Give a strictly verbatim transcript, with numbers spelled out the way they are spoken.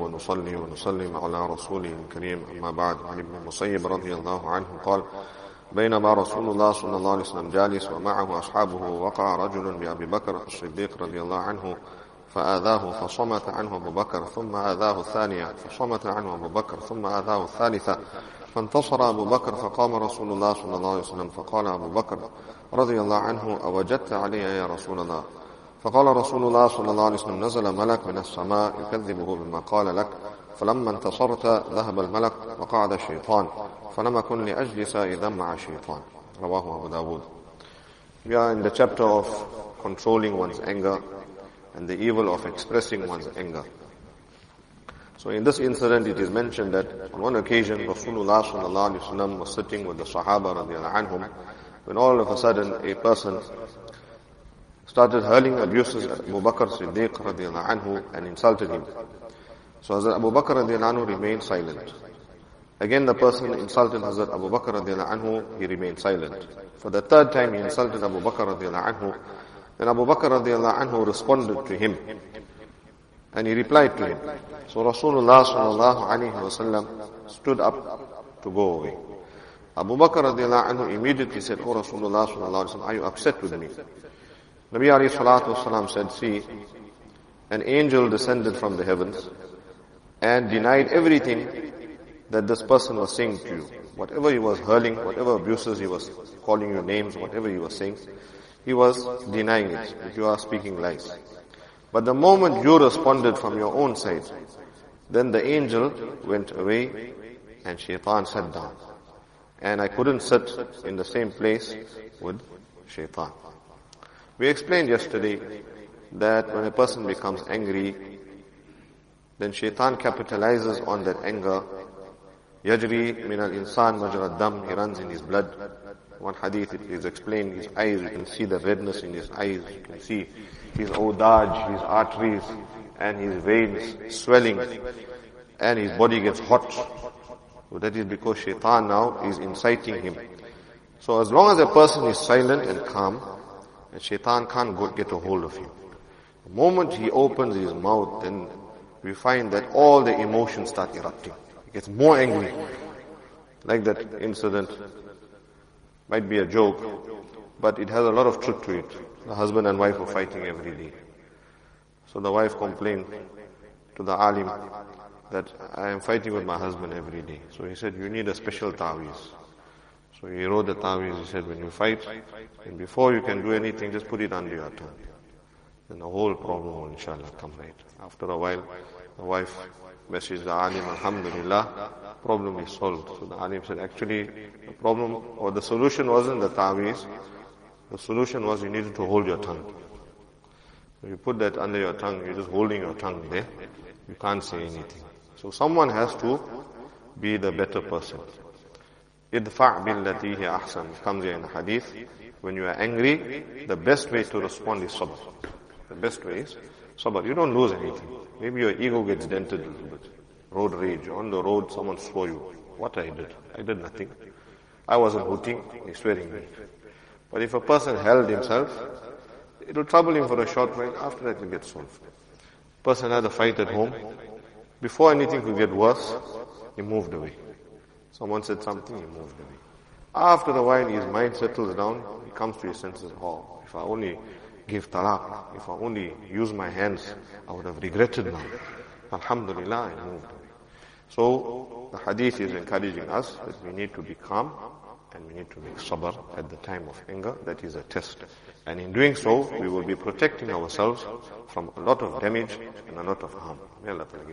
ونصلي ونسلم على رسوله الكريم أما بعد. عن ابن المسيب رضي الله عنه قال بينما رسول الله صلى الله عليه وسلم جالس ومعه أصحابه وقع رجل بأبي بكر الصديق رضي الله عنه فآذاه فصمت عنه أبو بكر ثم آذاه الثانية فصمت عنه أبو بكر ثم آذاه الثالثة فانتصر أبو بكر فقام رسول الله صلى الله عليه وسلم فقال أبو بكر رضي الله عنه أوجدت علي يا رسول الله؟ فقال رسول الله صلى الله عليه وسلم نزل ملك من السماء يكذبه بما قال لك فلما انتصرت ذهب الملك وقعد الشيطان فلم أكن لأجلس إذا مع الشيطان. رواه Abu Dawud. We are in the chapter of controlling one's anger and the evil of expressing one's anger. So in this incident it is mentioned that on one occasion Rasulullah sallallahu alaihi wasallam was sitting with the Sahaba radiallahu anhum when all of a sudden a person started hurling abuses at Abu Bakr Siddiq radiallahu anhu and insulted him. So Hazrat Abu Bakr radiallahu anhu remained silent. Again the person insulted Hazrat Abu Bakr radiallahu anhu, he remained silent. For the third time he insulted Abu Bakr radiallahu anhu. Then Abu Bakr radiallahu anhu responded to him and he replied to him. So Rasulullah sallallahu alaihi wasallam stood up to go away. Abu Bakr radiallahu anhu immediately said, "Oh Rasulullah sallallahu alaihi wasallam, are you upset with me?" Nabi alayhi salatu wasalam said, "See, an angel descended from the heavens and denied everything that this person was saying to you. Whatever he was hurling, whatever abuses he was calling you names, whatever he was saying, he was denying it, that you are speaking lies. But the moment you responded from your own side, then the angel went away and Shaitan sat down. And I couldn't sit in the same place with Shaitan." We explained yesterday that when a person becomes angry, then Shaitan capitalizes on that anger. Yajri min al-insan majra dam, he runs in his blood. One hadith it is explained, his eyes, you can see the redness in his eyes, you can see his odaj, his arteries, and his veins swelling, and his body gets hot. So that is because Shaitan now is inciting him. So as long as a person is silent and calm, and Shaitan can't go get a hold of him. The moment he opens his mouth, then we find that all the emotions start erupting. He gets more angry. Like that incident, might be a joke, but it has a lot of truth to it. The husband and wife were fighting every day. So the wife complained to the alim that I am fighting with my husband every day. So he said, you need a special taweez. So he wrote the taweez. He said, when you fight, and before you can do anything, just put it under your tongue. Then the whole problem will inshallah come right. After a while, the wife messaged the alim, alhamdulillah, problem is solved. So the alim said, actually, the problem or the solution wasn't the taweez. The solution was you needed to hold your tongue. So you put that under your tongue, you're just holding your tongue there. You can't say anything. So someone has to be the better person. Idfa' billati hiya ahsan comes here in the hadith. When you are angry, the best way to respond is sabr. The best way is sabr. You don't lose anything. Maybe your ego gets dented a little bit. Road rage. On the road, someone swore you. What I did? I did nothing. I wasn't hooting. He's swearing me. But if a person held himself, it will trouble him for a short while. After that, it gets solved. Person had a fight at home. Before anything could get worse, he moved away. Someone said something, he moved away. After a while, his mind settles down. He comes to his senses. Oh, if I only gave talaq, if I only used my hands, I would have regretted now. Alhamdulillah, I moved away. So, the hadith is encouraging us that we need to be calm and we need to make sabr at the time of anger. That is a test. And in doing so, we will be protecting ourselves from a lot of damage and a lot of harm. May Allah